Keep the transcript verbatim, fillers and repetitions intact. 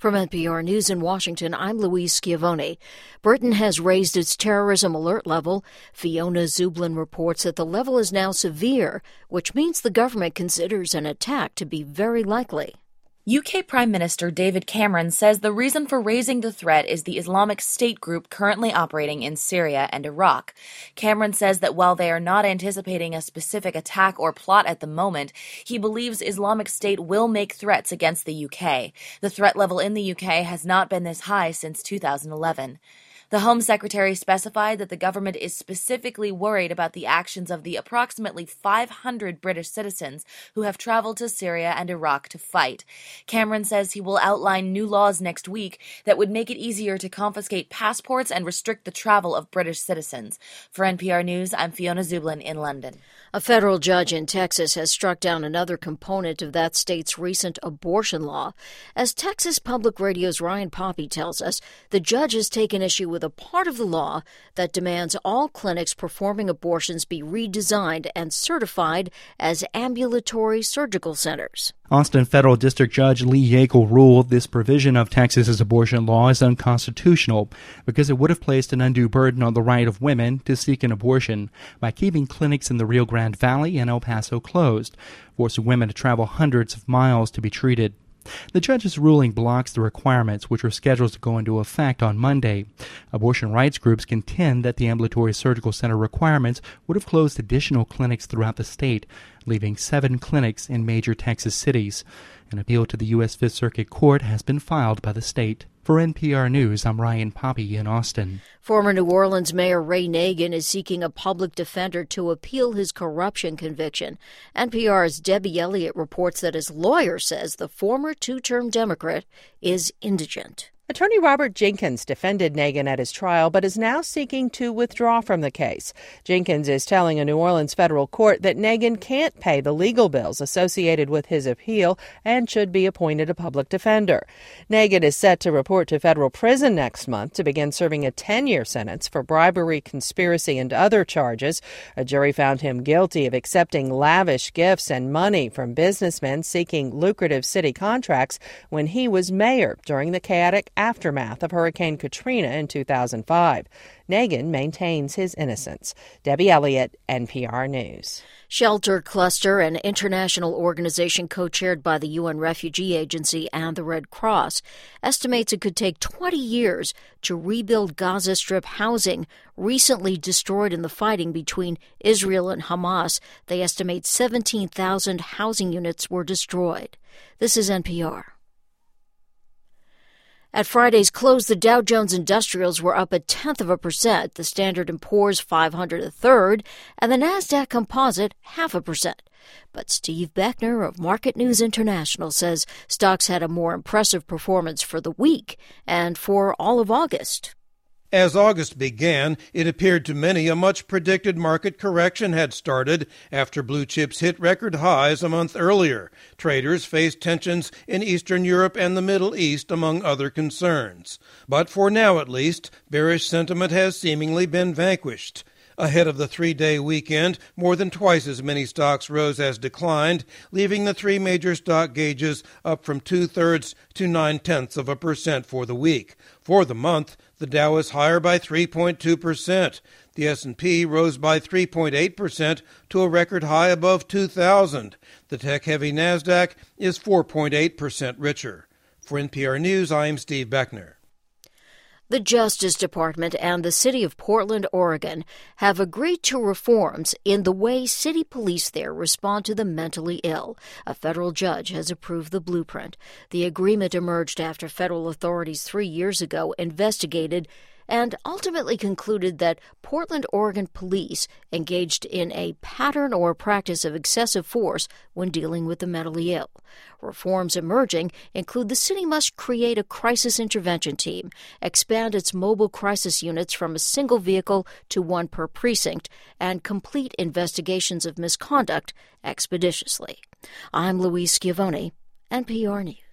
From N P R News in Washington, I'm Louise Schiavone. Britain has raised its terrorism alert level. Fiona Zublin reports that the level is now severe, which means the government considers an attack to be very likely. U K Prime Minister David Cameron says the reason for raising the threat is the Islamic State group currently operating in Syria and Iraq. Cameron says that while they are not anticipating a specific attack or plot at the moment, he believes Islamic State will make threats against the U K. The threat level in the U K has not been this high since two thousand eleven. The Home Secretary specified that the government is specifically worried about the actions of the approximately five hundred British citizens who have traveled to Syria and Iraq to fight. Cameron says he will outline new laws next week that would make it easier to confiscate passports and restrict the travel of British citizens. For N P R News, I'm Fiona Zublin in London. A federal judge in Texas has struck down another component of that state's recent abortion law. As Texas Public Radio's Ryan Poppe tells us, the judge has taken issue with a part of the law that demands all clinics performing abortions be redesigned and certified as ambulatory surgical centers. Austin Federal District Judge Lee Yackel ruled this provision of Texas's abortion law is unconstitutional because it would have placed an undue burden on the right of women to seek an abortion by keeping clinics in the Rio Grande Valley and El Paso closed, forcing women to travel hundreds of miles to be treated. The judge's ruling blocks the requirements, which are scheduled to go into effect on Monday. Abortion rights groups contend that the ambulatory surgical center requirements would have closed additional clinics throughout the state, leaving seven clinics in major Texas cities. An appeal to the U S Fifth Circuit Court has been filed by the state. For N P R News, I'm Ryan Poppe in Austin. Former New Orleans Mayor Ray Nagin is seeking a public defender to appeal his corruption conviction. N P R's Debbie Elliott reports that his lawyer says the former two-term Democrat is indigent. Attorney Robert Jenkins defended Nagin at his trial, but is now seeking to withdraw from the case. Jenkins is telling a New Orleans federal court that Nagin can't pay the legal bills associated with his appeal and should be appointed a public defender. Nagin is set to report to federal prison next month to begin serving a ten-year sentence for bribery, conspiracy, and other charges. A jury found him guilty of accepting lavish gifts and money from businessmen seeking lucrative city contracts when he was mayor during the chaotic aftermath of Hurricane Katrina in two thousand five. Nagin maintains his innocence. Debbie Elliott, N P R News. Shelter Cluster, an international organization co-chaired by the U N Refugee Agency and the Red Cross, estimates it could take twenty years to rebuild Gaza Strip housing recently destroyed in the fighting between Israel and Hamas. They estimate seventeen thousand housing units were destroyed. This is N P R. At Friday's close, the Dow Jones Industrials were up a tenth of a percent, the Standard and Poor's five hundred a third, and the Nasdaq Composite half a percent. But Steve Beckner of Market News International says stocks had a more impressive performance for the week and for all of August. As August began, it appeared to many a much-predicted market correction had started after blue chips hit record highs a month earlier. Traders faced tensions in Eastern Europe and the Middle East, among other concerns. But for now, at least, bearish sentiment has seemingly been vanquished. Ahead of the three-day weekend, more than twice as many stocks rose as declined, leaving the three major stock gauges up from two-thirds to nine-tenths of a percent for the week. For the month, the Dow is higher by three point two percent. The S and P rose by three point eight percent to a record high above two thousand. The tech-heavy Nasdaq is four point eight percent richer. For N P R News, I am Steve Beckner. The Justice Department and the City of Portland, Oregon, have agreed to reforms in the way city police there respond to the mentally ill. A federal judge has approved the blueprint. The agreement emerged after federal authorities three years ago investigated and ultimately concluded that Portland, Oregon police engaged in a pattern or practice of excessive force when dealing with the mentally ill. Reforms emerging include the city must create a crisis intervention team, expand its mobile crisis units from a single vehicle to one per precinct, and complete investigations of misconduct expeditiously. I'm Louise Schiavone, N P R News.